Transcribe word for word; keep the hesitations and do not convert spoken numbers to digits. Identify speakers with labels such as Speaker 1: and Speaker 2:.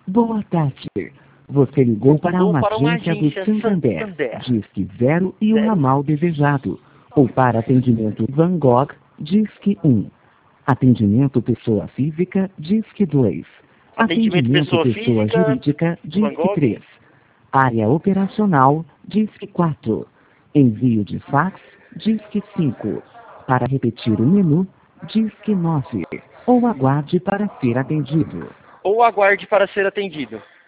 Speaker 1: Boa tarde. Você ligou para
Speaker 2: Ligou
Speaker 1: uma
Speaker 2: para uma
Speaker 1: agência do
Speaker 2: agência
Speaker 1: Santander,
Speaker 2: Santander.
Speaker 1: Disque Zero e o
Speaker 2: Zero.
Speaker 1: ramal desejado. Ou para atendimento Van Gogh, Disque um. Atendimento pessoa física, Disque dois.
Speaker 2: Atendimento pessoa física,
Speaker 1: jurídica,
Speaker 2: Van
Speaker 1: Disque
Speaker 2: Gogh.
Speaker 1: três. Área operacional, Disque quatro. Envio de fax, Disque cinco. Para repetir o menu, Disque nove. Ou aguarde para ser atendido.
Speaker 2: Ou aguarde para ser atendido.